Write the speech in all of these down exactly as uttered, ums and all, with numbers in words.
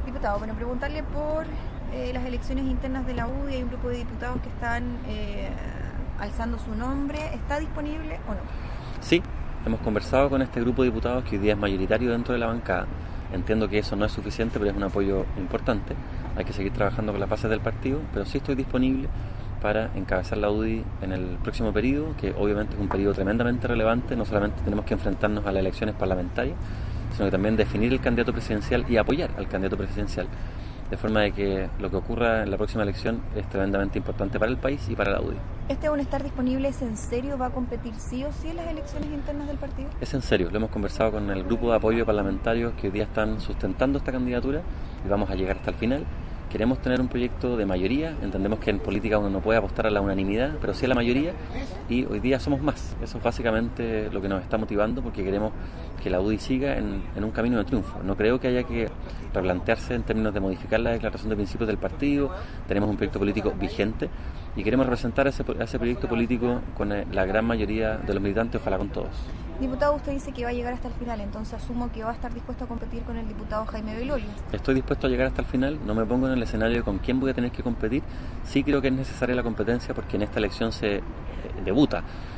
Diputado, bueno, preguntarle por eh, las elecciones internas de la U D I. Hay un grupo de diputados que están eh, alzando su nombre. ¿Está disponible o no? Sí, hemos conversado con este grupo de diputados que hoy día es mayoritario dentro de la bancada. Entiendo que eso no es suficiente, pero es un apoyo importante. Hay que seguir trabajando con las bases del partido, pero sí estoy disponible para encabezar la U D I en el próximo periodo, que obviamente es un periodo tremendamente relevante. No solamente tenemos que enfrentarnos a las elecciones parlamentarias, sino que también definir el candidato presidencial y apoyar al candidato presidencial, de forma de que lo que ocurra en la próxima elección es tremendamente importante para el país y para la U D I. ¿Este un estar disponible es en serio? ¿Va a competir sí o sí en las elecciones internas del partido? Es en serio, lo hemos conversado con el grupo de apoyo parlamentarios que hoy día están sustentando esta candidatura y vamos a llegar hasta el final. Queremos tener un proyecto de mayoría, entendemos que en política uno no puede apostar a la unanimidad, pero sí a la mayoría, y hoy día somos más. Eso es básicamente lo que nos está motivando, porque queremos que la U D I siga en, en un camino de triunfo. No creo que haya que replantearse en términos de modificar la declaración de principios del partido. Tenemos un proyecto político vigente y queremos representar a ese, a ese proyecto político con la gran mayoría de los militantes, ojalá con todos. Diputado, usted dice que va a llegar hasta el final, entonces asumo que va a estar dispuesto a competir con el diputado Jaime Belolio. Estoy dispuesto a llegar hasta el final, no me pongo en el escenario de con quién voy a tener que competir. Sí creo que es necesaria la competencia porque en esta elección se eh, debuta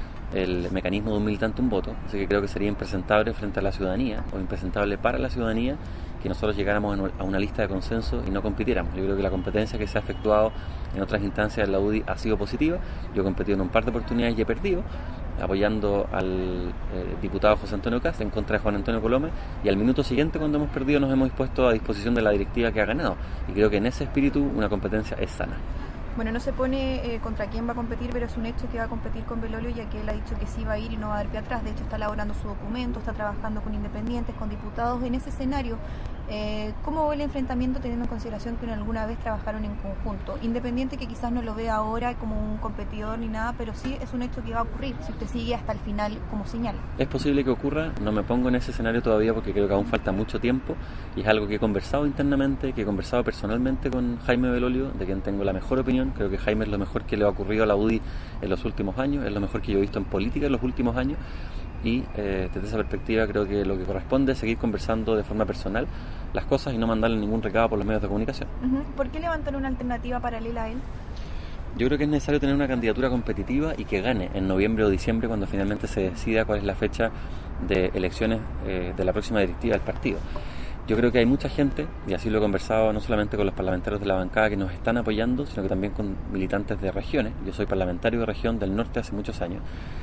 el mecanismo de un militante un voto, así que creo que sería impresentable frente a la ciudadanía o impresentable para la ciudadanía que nosotros llegáramos a una lista de consenso y no compitiéramos. Yo creo que la competencia que se ha efectuado en otras instancias de la U D I ha sido positiva. Yo he competido en un par de oportunidades y he perdido, apoyando al eh, diputado José Antonio Kast en contra de Juan Antonio Colome, y al minuto siguiente, cuando hemos perdido, nos hemos puesto a disposición de la directiva que ha ganado, y creo que en ese espíritu una competencia es sana. Bueno, no se pone eh, contra quién va a competir, pero es un hecho que va a competir con Belolio, ya que él ha dicho que sí va a ir y no va a dar pie atrás. De hecho, está elaborando su documento, está trabajando con independientes, con diputados. En ese escenario, eh, ¿cómo ve el enfrentamiento teniendo en consideración que alguna vez trabajaron en conjunto? Independiente que quizás no lo vea ahora como un competidor ni nada, pero sí es un hecho que va a ocurrir si usted sigue hasta el final como señal. Es posible que ocurra, no me pongo en ese escenario todavía porque creo que aún falta mucho tiempo y es algo que he conversado internamente, que he conversado personalmente con Jaime Belolio, de quien tengo la mejor opinión. Creo que Jaime es lo mejor que le ha ocurrido a la U D I en los últimos años, es lo mejor que yo he visto en política en los últimos años, y eh, desde esa perspectiva creo que lo que corresponde es seguir conversando de forma personal las cosas y no mandarle ningún recado por los medios de comunicación. Uh-huh. ¿Por qué levantar una alternativa paralela a él? Yo creo que es necesario tener una candidatura competitiva y que gane en noviembre o diciembre, cuando finalmente se decida cuál es la fecha de elecciones eh, de la próxima directiva del partido. Yo creo que hay mucha gente, y así lo he conversado no solamente con los parlamentarios de la bancada que nos están apoyando, sino que también con militantes de regiones. Yo soy parlamentario de región del norte hace muchos años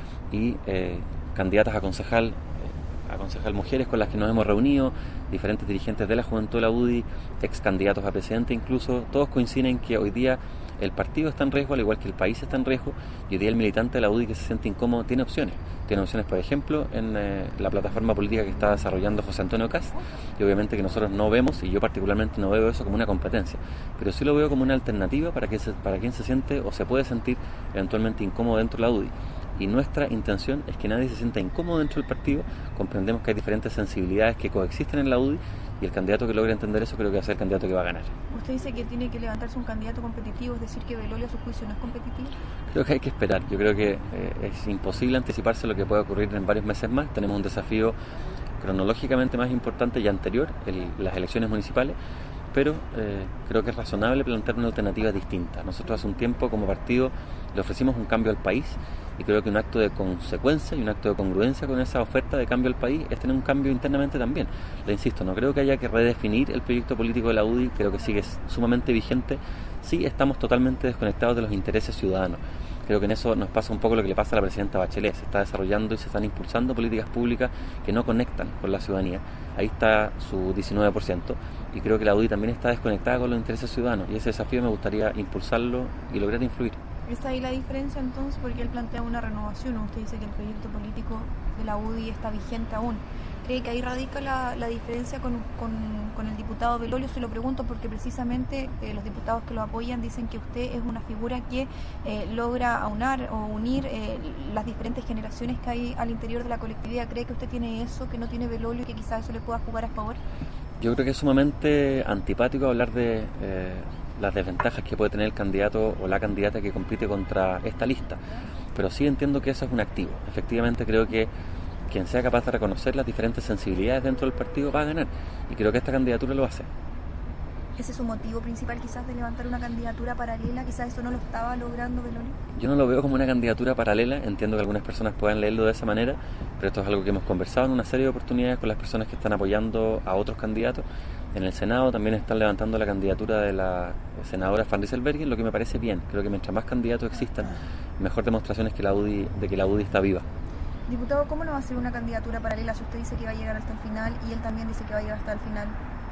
y eh, candidatas a concejal, eh, a concejal mujeres con las que nos hemos reunido, diferentes dirigentes de la juventud de la U D I, ex candidatos a presidente incluso, todos coinciden en que hoy día el partido está en riesgo, al igual que el país está en riesgo, y hoy día el militante de la U D I que se siente incómodo tiene opciones. Tiene opciones, por ejemplo, en eh, la plataforma política que está desarrollando José Antonio Kast, y obviamente que nosotros no vemos, y yo particularmente no veo eso como una competencia, pero sí lo veo como una alternativa para, que se, para quien se siente o se puede sentir eventualmente incómodo dentro de la U D I. Y nuestra intención es que nadie se sienta incómodo dentro del partido. Comprendemos que hay diferentes sensibilidades que coexisten en la U D I y el candidato que logre entender eso creo que va a ser el candidato que va a ganar. Usted dice que tiene que levantarse un candidato competitivo, es decir, que Belolio a su juicio no es competitivo. Creo que hay que esperar. Yo creo que eh, es imposible anticiparse lo que puede ocurrir en varios meses más. Tenemos un desafío cronológicamente más importante y anterior, el, las elecciones municipales, pero eh, creo que es razonable plantear una alternativa distinta. Nosotros hace un tiempo como partido le ofrecimos un cambio al país y creo que un acto de consecuencia y un acto de congruencia con esa oferta de cambio al país es tener un cambio internamente también. Le insisto, no creo que haya que redefinir el proyecto político de la U D I, creo que sigue sumamente vigente. Sí estamos totalmente desconectados de los intereses ciudadanos. Creo que en eso nos pasa un poco lo que le pasa a la presidenta Bachelet. Se está desarrollando y se están impulsando políticas públicas que no conectan con la ciudadanía. Ahí está su diecinueve por ciento y creo que la U D I también está desconectada con los intereses ciudadanos y ese desafío me gustaría impulsarlo y lograr influir. ¿Es ahí la diferencia entonces? Porque él plantea una renovación, usted dice que el proyecto político de la U D I está vigente aún. ¿Cree que ahí radica la, la diferencia con, con, con el diputado Belolio? Se lo pregunto porque precisamente eh, los diputados que lo apoyan dicen que usted es una figura que eh, logra aunar o unir eh, las diferentes generaciones que hay al interior de la colectividad. ¿Cree que usted tiene eso, que no tiene Belolio y que quizás eso le pueda jugar a favor? Yo creo que es sumamente antipático hablar de eh, las desventajas que puede tener el candidato o la candidata que compite contra esta lista, pero sí entiendo que eso es un activo. Efectivamente creo que quien sea capaz de reconocer las diferentes sensibilidades dentro del partido va a ganar y creo que esta candidatura lo hace. ¿Ese es su motivo principal quizás de levantar una candidatura paralela? Quizás eso no lo estaba logrando Belolio. Yo no lo veo como una candidatura paralela, entiendo que algunas personas puedan leerlo de esa manera, pero esto es algo que hemos conversado en una serie de oportunidades con las personas que están apoyando a otros candidatos. En el Senado también están levantando la candidatura de la senadora Van Rysselberghe, lo que me parece bien. Creo que mientras más candidatos existan, mejor demostración es que la U D I, de que la U D I está viva. Diputado, ¿cómo no va a ser una candidatura paralela si usted dice que va a llegar hasta el final y él también dice que va a llegar hasta el final?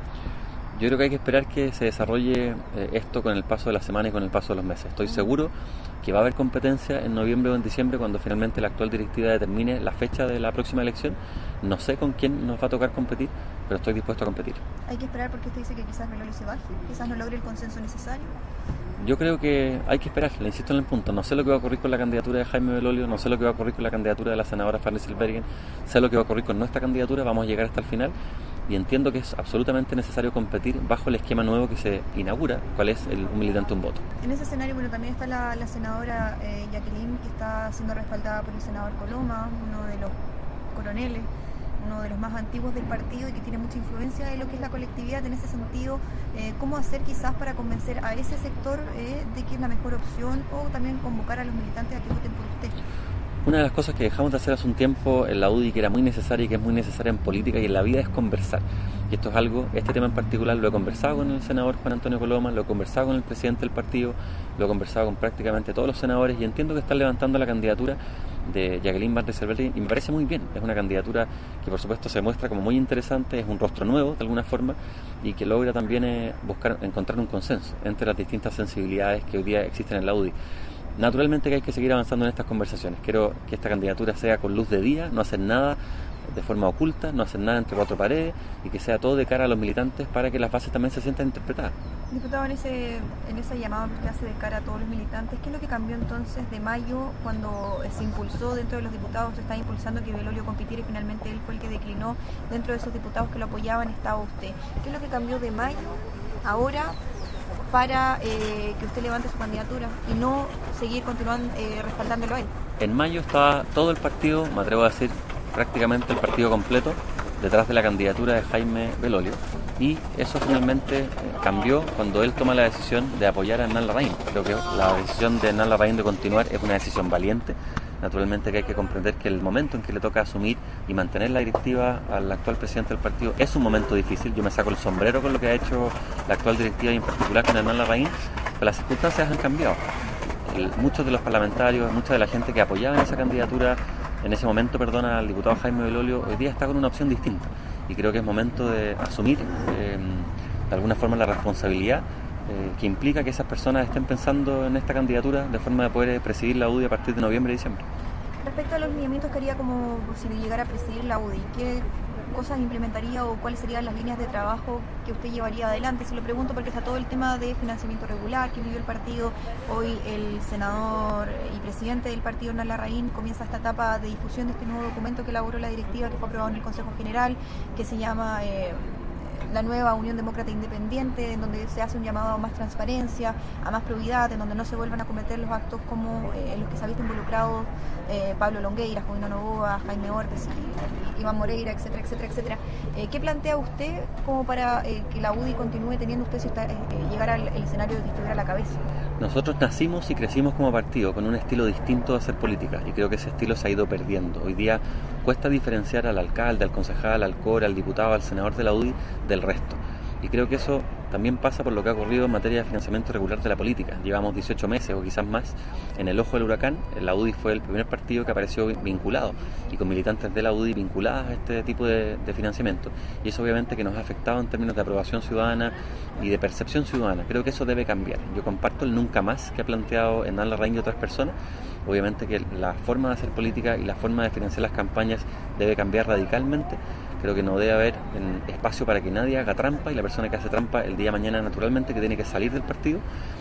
Yo creo que hay que esperar que se desarrolle eh, esto con el paso de las semanas y con el paso de los meses. Estoy seguro que va a haber competencia en noviembre o en diciembre cuando finalmente la actual directiva determine la fecha de la próxima elección. No sé con quién nos va a tocar competir, pero estoy dispuesto a competir. Hay que esperar porque usted dice que quizás Belolio se baje, quizás no logre el consenso necesario. Yo creo que hay que esperar, le insisto en el punto. No sé lo que va a ocurrir con la candidatura de Jaime Belolio, no sé lo que va a ocurrir con la candidatura de la senadora Van Rysselberghe, sé lo que va a ocurrir con nuestra candidatura, vamos a llegar hasta el final y entiendo que es absolutamente necesario competir bajo el esquema nuevo que se inaugura, cuál es el un militante, un voto. En ese escenario, bueno, también está la, la senadora eh, Jacqueline, que está siendo respaldada por el senador Coloma, uno de los coroneles, uno de los más antiguos del partido y que tiene mucha influencia en lo que es la colectividad. En ese sentido, eh, ¿cómo hacer quizás para convencer a ese sector eh, de que es la mejor opción o también convocar a los militantes a que voten por usted? Una de las cosas que dejamos de hacer hace un tiempo en la U D I, que era muy necesaria y que es muy necesaria en política y en la vida, es conversar. Y esto es algo, este tema en particular lo he conversado con el senador Juan Antonio Coloma, lo he conversado con el presidente del partido, lo he conversado con prácticamente todos los senadores y entiendo que están levantando la candidatura de Jacqueline Van Rysselberghe y me parece muy bien. Es una candidatura que por supuesto se muestra como muy interesante, es un rostro nuevo de alguna forma y que logra también eh, buscar encontrar un consenso entre las distintas sensibilidades que hoy día existen en la U D I. Naturalmente que hay que seguir avanzando en estas conversaciones. Quiero que esta candidatura sea con luz de día, no hacer nada de forma oculta, no hacer nada entre cuatro paredes y que sea todo de cara a los militantes para que las bases también se sientan interpretadas. Diputado, en ese, en ese llamado que usted hace de cara a todos los militantes, ¿qué es lo que cambió entonces de mayo cuando se impulsó dentro de los diputados, se estaba impulsando que Belolio compitiera y finalmente él fue el que declinó? Dentro de esos diputados que lo apoyaban estaba usted. ¿Qué es lo que cambió de mayo ahora para eh, que usted levante su candidatura y no seguir continuando eh, respaldándolo a él? En mayo estaba todo el partido, me atrevo a decir prácticamente el partido completo, detrás de la candidatura de Jaime Belolio, y eso finalmente eh, cambió cuando él toma la decisión de apoyar a Hernán Larraín. Creo que la decisión de Hernán Larraín de continuar es una decisión valiente. Naturalmente que hay que comprender que el momento en que le toca asumir y mantener la directiva al actual presidente del partido es un momento difícil. Yo me saco el sombrero con lo que ha hecho la actual directiva y en particular con Hernán Larraín, pero las circunstancias han cambiado. El, muchos de los parlamentarios, mucha de la gente que apoyaba en esa candidatura, en ese momento, perdona, al diputado Jaime Belolio, hoy día está con una opción distinta y creo que es momento de asumir eh, de alguna forma la responsabilidad Eh, que implica que esas personas estén pensando en esta candidatura de forma de poder presidir la U D I a partir de noviembre y diciembre. Respecto a los lineamientos que haría como si llegara a presidir la U D I, ¿qué cosas implementaría o cuáles serían las líneas de trabajo que usted llevaría adelante? Se lo pregunto porque está todo el tema de financiamiento regular que vivió el partido. Hoy el senador y presidente del partido, Hernán Larraín, comienza esta etapa de difusión de este nuevo documento que elaboró la directiva, que fue aprobado en el Consejo General, que se llama Eh, la nueva Unión Demócrata Independiente, en donde se hace un llamado a más transparencia, a más probidad, en donde no se vuelvan a cometer los actos como eh, en los que se ha visto involucrados eh, Pablo Longueira, Jovino Novoa, Jaime Ortes, y, y Iván Moreira, etcétera, etcétera, etcétera. Eh, ¿Qué plantea usted como para eh, que la U D I continúe teniendo usted si está, eh, llegara al el escenario de que estuviera a la cabeza? Nosotros nacimos y crecimos como partido con un estilo distinto de hacer política y creo que ese estilo se ha ido perdiendo. Hoy día cuesta diferenciar al alcalde, al concejal, al core, al diputado, al senador de la U D I del resto. Y creo que eso también pasa por lo que ha ocurrido en materia de financiamiento regular de la política. Llevamos dieciocho meses o quizás más en el ojo del huracán. La U D I fue el primer partido que apareció vinculado y con militantes de la U D I vinculadas a este tipo de, de financiamiento. Y eso obviamente que nos ha afectado en términos de aprobación ciudadana y de percepción ciudadana. Creo que eso debe cambiar. Yo comparto el nunca más que ha planteado Hernán Larraín y otras personas. Obviamente que la forma de hacer política y la forma de financiar las campañas debe cambiar radicalmente. Creo que no debe haber espacio para que nadie haga trampa y la persona que hace trampa el día de mañana naturalmente que tiene que salir del partido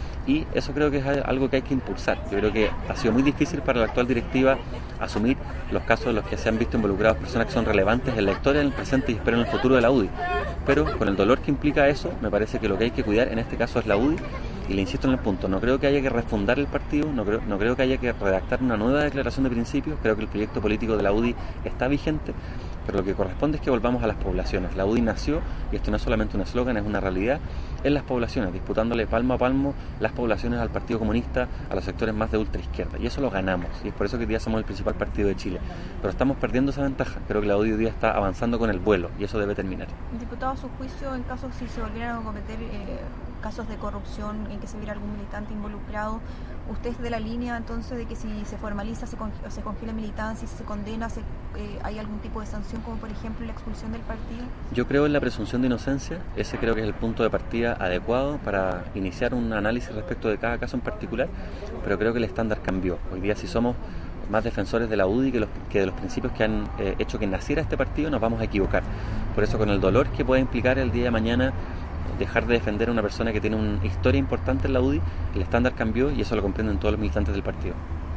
y eso creo que es algo que hay que impulsar. Yo creo que ha sido muy difícil para la actual directiva asumir los casos en los que se han visto involucradas personas que son relevantes en la historia, en el presente y espero en el futuro de la U D I. Pero con el dolor que implica eso, me parece que lo que hay que cuidar en este caso es la U D I y le insisto en el punto, no creo que haya que refundar el partido, no creo, no creo que haya que redactar una nueva declaración de principios, creo que el proyecto político de la U D I está vigente, pero lo que corresponde es que volvamos a las poblaciones. La U D I nació, y esto no es solamente un eslogan, es una realidad, en las poblaciones, disputándole palmo a palmo las poblaciones al Partido Comunista, a los sectores más de ultraizquierda, y eso lo ganamos, y es por eso que hoy día somos el principal partido de Chile, pero estamos perdiendo esa ventaja. Creo que la U D I hoy día está avanzando con el vuelo, y eso debe terminar. Diputado, a su juicio, en caso si se volvieran a cometer eh, casos de corrupción en que se viera algún militante involucrado, ¿usted es de la línea entonces de que si se formaliza, se, con, se congela militancia, si se condena, se, eh, hay algún tipo de sanción, como por ejemplo la expulsión del partido? Yo creo en la presunción de inocencia. Ese creo que es el punto de partida adecuado para iniciar un análisis respecto de cada caso en particular, pero creo que el estándar cambió. Hoy día, si somos más defensores de la U D I que, los, que de los principios que han eh, hecho que naciera este partido, nos vamos a equivocar. Por eso, con el dolor que puede implicar el día de mañana dejar de defender a una persona que tiene una historia importante en la U D I, el estándar cambió, y eso lo comprenden todos los militantes del partido.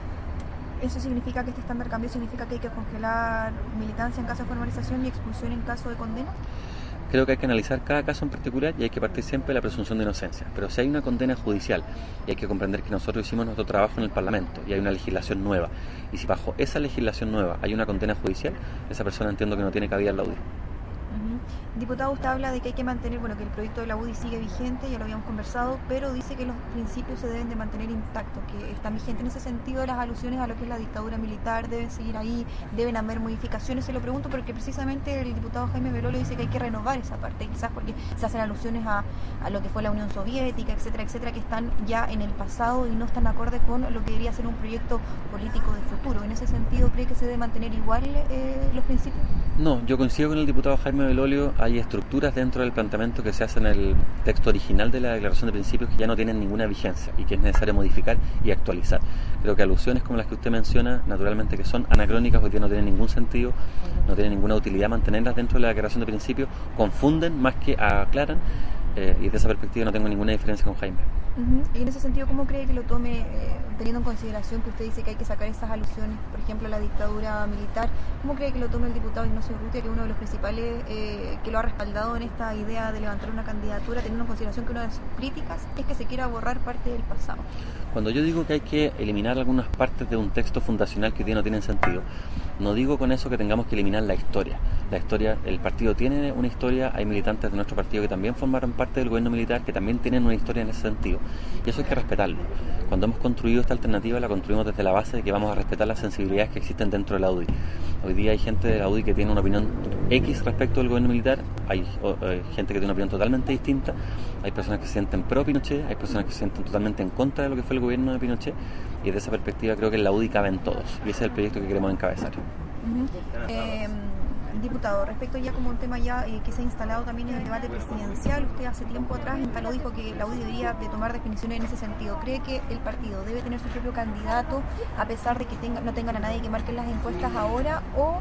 ¿Eso significa que este estándar cambió? ¿Significa que hay que congelar militancia en caso de formalización y expulsión en caso de condena? Creo que hay que analizar cada caso en particular y hay que partir siempre de la presunción de inocencia. Pero si hay una condena judicial, y hay que comprender que nosotros hicimos nuestro trabajo en el Parlamento y hay una legislación nueva, y si bajo esa legislación nueva hay una condena judicial, esa persona entiendo que no tiene cabida en la U D I. Diputado, usted habla de que hay que mantener, bueno, que el proyecto de la U D I sigue vigente, ya lo habíamos conversado, pero dice que los principios se deben de mantener intactos, que están vigentes en ese sentido. Las alusiones a lo que es la dictadura militar deben seguir ahí, deben haber modificaciones. Se lo pregunto porque precisamente el diputado Jaime Belolio dice que hay que renovar esa parte, quizás porque se hacen alusiones a, a lo que fue la Unión Soviética, etcétera, etcétera, que están ya en el pasado y no están acorde con lo que debería ser un proyecto político de futuro. En ese sentido, ¿cree que se debe mantener igual eh, los principios? No, yo coincido con el diputado Jaime Belolio. Hay estructuras dentro del planteamiento que se hace en el texto original de la Declaración de Principios que ya no tienen ninguna vigencia y que es necesario modificar y actualizar. Creo que alusiones como las que usted menciona, naturalmente que son anacrónicas, hoy día no tienen ningún sentido, no tienen ninguna utilidad mantenerlas dentro de la Declaración de Principios, confunden más que aclaran, eh, y desde esa perspectiva no tengo ninguna diferencia con Jaime. Uh-huh. Y en ese sentido, ¿cómo cree que lo tome, eh, teniendo en consideración que usted dice que hay que sacar esas alusiones, por ejemplo, a la dictadura militar? ¿Cómo cree que lo tome el diputado Ignacio Urrutia, que es uno de los principales eh, que lo ha respaldado en esta idea de levantar una candidatura, teniendo en consideración que una de sus críticas es que se quiera borrar parte del pasado? Cuando yo digo que hay que eliminar algunas partes de un texto fundacional que hoy día no tienen sentido, no digo con eso que tengamos que eliminar la historia. La historia, el partido tiene una historia, hay militantes de nuestro partido que también formaron parte del gobierno militar, que también tienen una historia en ese sentido, y eso hay que respetarlo. Cuando hemos construido esta alternativa, la construimos desde la base de que vamos a respetar las sensibilidades que existen dentro de la U D I. Hoy día hay gente de la U D I que tiene una opinión X respecto del gobierno militar, hay o, eh, gente que tiene una opinión totalmente distinta, hay personas que se sienten pro Pinochet, hay personas que se sienten totalmente en contra de lo que fue el gobierno de Pinochet, y desde esa perspectiva creo que en la U D I caben todos, y ese es el proyecto que queremos encabezar. Uh-huh. eh, Diputado, respecto ya como un tema ya eh, que se ha instalado también en el debate presidencial, usted hace tiempo atrás instaló, dijo que la U D I debería de tomar definiciones en ese sentido. ¿Cree que el partido debe tener su propio candidato a pesar de que tenga, no tengan a nadie que marque las encuestas ahora, o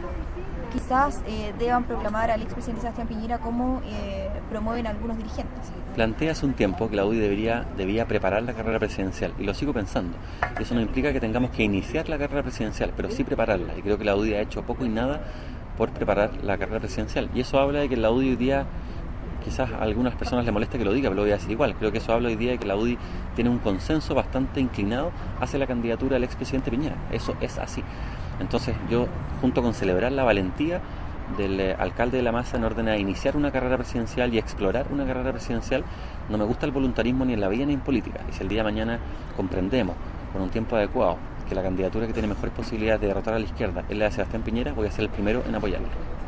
quizás eh, deban proclamar al expresidente Sebastián Piñera como eh, promueven algunos dirigentes? Planteé hace un tiempo que la U D I debería, debía preparar la carrera presidencial, y lo sigo pensando. Eso no implica que tengamos que iniciar la carrera presidencial, pero sí prepararla, y creo que la U D I ha hecho poco y nada por preparar la carrera presidencial, y eso habla de que la U D I hoy día, quizás a algunas personas les moleste que lo diga, pero lo voy a decir igual, creo que eso habla hoy día de que la U D I tiene un consenso bastante inclinado hacia la candidatura del expresidente Piñera. Eso es así. Entonces yo, junto con celebrar la valentía del eh, alcalde de La Maza en orden a iniciar una carrera presidencial y explorar una carrera presidencial, no me gusta el voluntarismo ni en la vida ni en política, y si el día de mañana comprendemos con un tiempo adecuado que la candidatura que tiene mejores posibilidades de derrotar a la izquierda es la de Sebastián Piñera, voy a ser el primero en apoyarlo.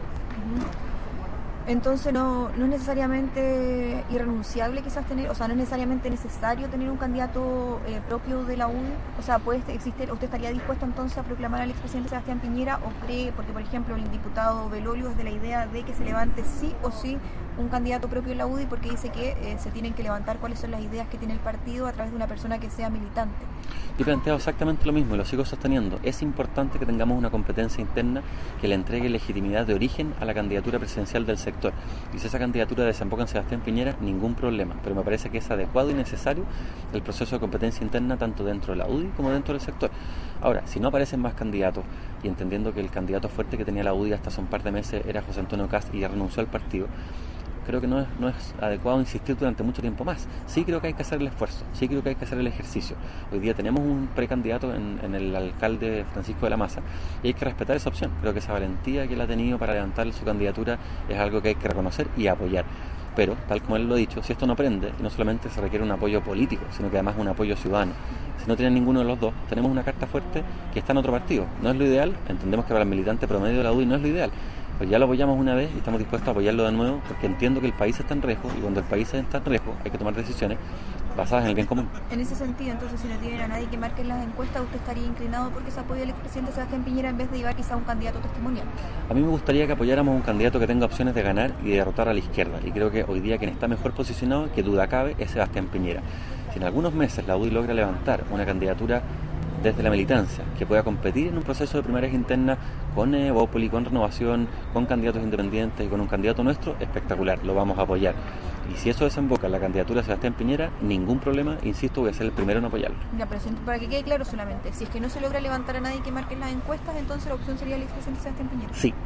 Entonces no, no es necesariamente irrenunciable quizás tener, o sea, no es necesariamente necesario tener un candidato eh, propio de la U D I, o sea, puede existir, ¿usted estaría dispuesto entonces a proclamar al expresidente Sebastián Piñera, o cree, porque por ejemplo el diputado Belolio es de la idea de que se levante sí o sí un candidato propio de la U D I, porque dice que eh, se tienen que levantar cuáles son las ideas que tiene el partido a través de una persona que sea militante? Yo he planteado exactamente lo mismo y lo sigo sosteniendo. Es importante que tengamos una competencia interna que le entregue legitimidad de origen a la candidatura presidencial del sector. Y si esa candidatura desemboca en Sebastián Piñera, ningún problema. Pero me parece que es adecuado y necesario el proceso de competencia interna tanto dentro de la U D I como dentro del sector. Ahora, si no aparecen más candidatos, y entendiendo que el candidato fuerte que tenía la U D I hasta hace un par de meses era José Antonio Kast y ya renunció al partido, creo que no es, no es adecuado insistir durante mucho tiempo más. Sí creo que hay que hacer el esfuerzo, sí creo que hay que hacer el ejercicio. Hoy día tenemos un precandidato en, en el alcalde Francisco de la Maza y hay que respetar esa opción. Creo que esa valentía que él ha tenido para levantar su candidatura es algo que hay que reconocer y apoyar. Pero, tal como él lo ha dicho, si esto no prende, y no solamente se requiere un apoyo político, sino que además un apoyo ciudadano. Si no tienen ninguno de los dos, tenemos una carta fuerte que está en otro partido. No es lo ideal, entendemos que para el militante promedio de la U D I no es lo ideal. Pues ya lo apoyamos una vez y estamos dispuestos a apoyarlo de nuevo porque entiendo que el país está en riesgo y cuando el país está en riesgo hay que tomar decisiones basadas en el bien común. En ese sentido, entonces, si no tienen a nadie que marque en las encuestas, ¿usted estaría inclinado porque se apoye al expresidente Sebastián Piñera en vez de llevar quizá un candidato testimonial? A mí me gustaría que apoyáramos a un candidato que tenga opciones de ganar y de derrotar a la izquierda. Y creo que hoy día quien está mejor posicionado, que duda cabe, es Sebastián Piñera. Si en algunos meses la U D I logra levantar una candidatura desde la militancia, que pueda competir en un proceso de primarias internas con Evópoli, con Renovación, con candidatos independientes y con un candidato nuestro, espectacular, lo vamos a apoyar. Y si eso desemboca en la candidatura de Sebastián Piñera, ningún problema, insisto, voy a ser el primero en apoyarlo. Ya, pero para que quede claro solamente, si es que no se logra levantar a nadie que marque en las encuestas, entonces la opción sería el expresidente Sebastián Piñera. Sí,